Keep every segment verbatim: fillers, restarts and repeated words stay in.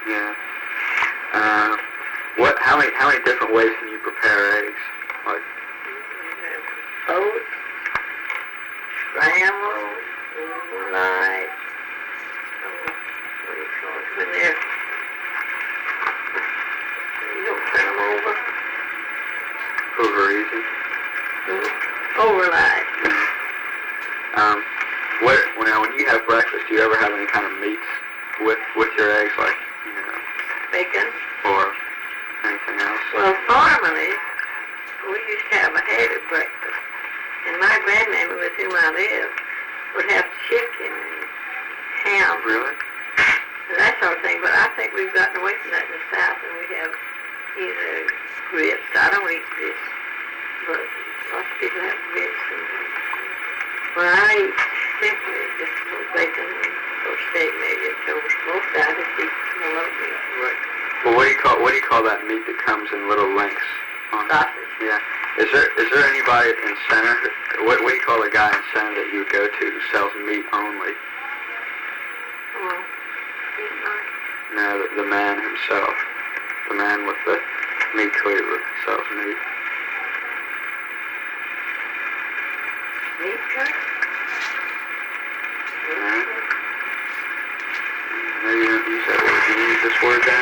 Yeah. Uh, what? How many? How many different ways can you prepare eggs? Like oats, scramble, overnight. Oh, what do you call it when they're? You don't turn them over. Over easy. Mm-hmm. Overnight. Mm-hmm. Um, what? Now, when you have breakfast, do you ever have any kind of meats with with your eggs, like you know, bacon or anything else? Well, formerly we used to have a heavy breakfast, and my grandmammy, with whom I lived, would have chicken and ham. Really? And that sort of thing. But I think we've gotten away from that in the South, and we have either grits. I don't eat grits, but lots of people have grits. And well, I eat simply just a little bacon and a little steak, maybe a toast. Most I just eat a lot of meat. Right. Well, what do you call what do you call that meat that comes in little links? On sausage. Yeah. Is there is there anybody in Center? What what do you call a guy in Center that you would go to who sells meat only? Oh, meat market. No, the, the man himself. The man with the meat cleaver sells meat. Meat cut? Yeah. Maybe you don't use that word. Do you use this word then?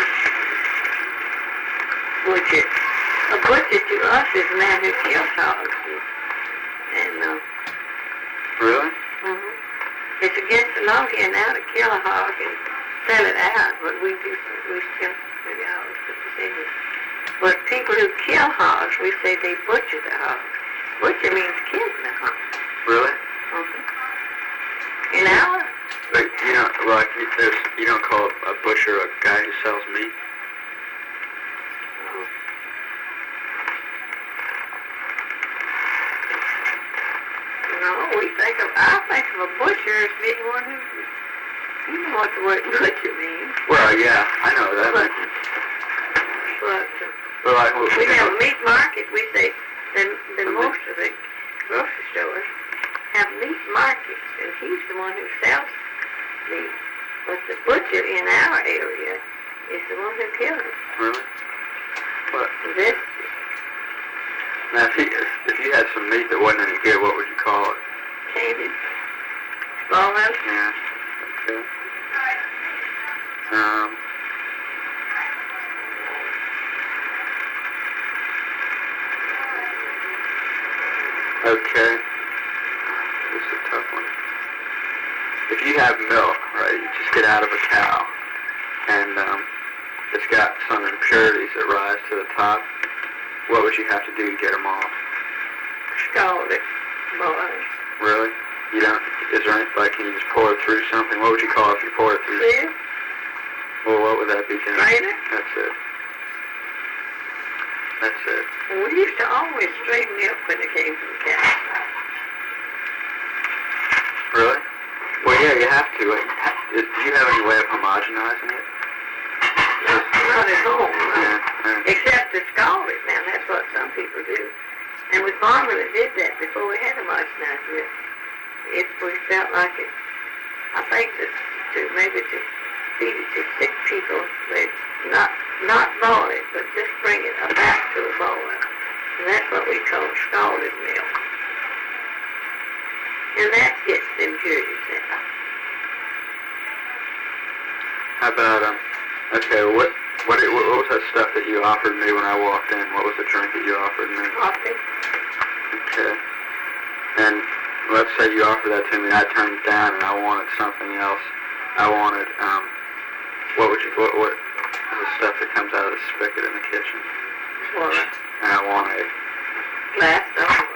Butcher. A butcher to us is a man who kills hogs. And, uh... Really? Mm-hmm. It's against the law here now to kill a hog and sell it out, but we do, we still, maybe I always put this in here. But people who kill hogs, we say they butcher the hogs. Butcher means killing the hog. Really? Mm-hmm. In our... But you don't, like, you, there's, you don't call a butcher a guy who sells meat? No, we think of, I think of a butcher as being one who, you know what the word butcher means. Well, yeah, I know that. But, but uh, well, like, well, we have know, a meat market. We say that, that most of the grocery stores have meat markets, and he's the one who sells meat. But the butcher in our area is the one who kills it. Really? What? This, now, if, he, if, if you had some meat that wasn't any good, what would you call it? candied, spoiled. Yeah. Okay. Um. Okay. This is a tough one. If you have milk, right, you just get out of a cow, and um, it's got some impurities that rise to the top, what would you have to do to get them off? Scald it, boil it. Really? You don't, is there anything, like, can you just pour it through something? What would you call it if you pour it through? See? Well, what would that be, Jim? Strainer? That's it. That's it. And we used to always strain milk when it came from cows. Really? Well, yeah, you have to. Do you have any way of homogenizing it? Not at home, no. Yeah, yeah. Except to scald it now. That's what some people do. And we formerly did that before we had homogenized milk. If we felt like it, I think that to maybe to feed it to sick people, they not not boil it, but just bring it about to a boil. And that's what we call scalded milk. And that gets the impurities out. How about, um, okay, what, what, what was that stuff that you offered me when I walked in? What was the drink that you offered me? Coffee. Okay. And let's say you offered that to me, and I turned it down, and I wanted something else. I wanted, um, what would you, what, what is the stuff that comes out of the spigot in the kitchen? Water. And I want a Glass of